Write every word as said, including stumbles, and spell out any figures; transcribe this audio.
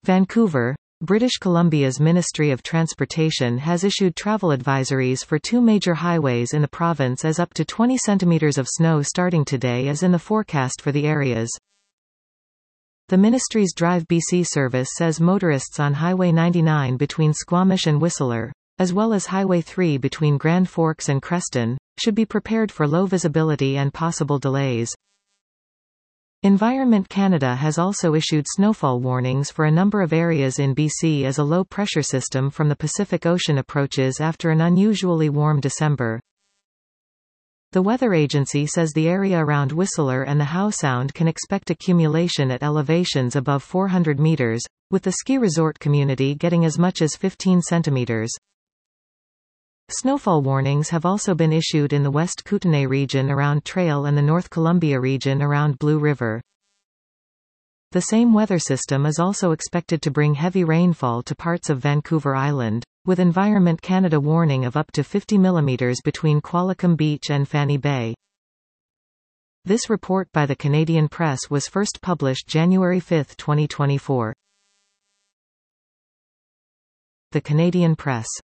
Vancouver, British Columbia's Ministry of Transportation has issued travel advisories for two major highways in the province as up to twenty centimetres of snow starting today is in the forecast for the areas. The ministry's Drive B C service says motorists on Highway ninety-nine between Squamish and Whistler, as well as Highway three between Grand Forks and Creston, should be prepared for low visibility and possible delays. Environment Canada has also issued snowfall warnings for a number of areas in B C as a low-pressure system from the Pacific Ocean approaches after an unusually warm December. The weather agency says the area around Whistler and the Howe Sound can expect accumulation at elevations above four hundred meters, with the ski resort community getting as much as fifteen centimeters. Snowfall warnings have also been issued in the West Kootenay region around Trail and the North Columbia region around Blue River. The same weather system is also expected to bring heavy rainfall to parts of Vancouver Island, with Environment Canada warning of up to fifty millimeters between Qualicum Beach and Fanny Bay. This report by the Canadian Press was first published January fifth, twenty twenty-four. The Canadian Press.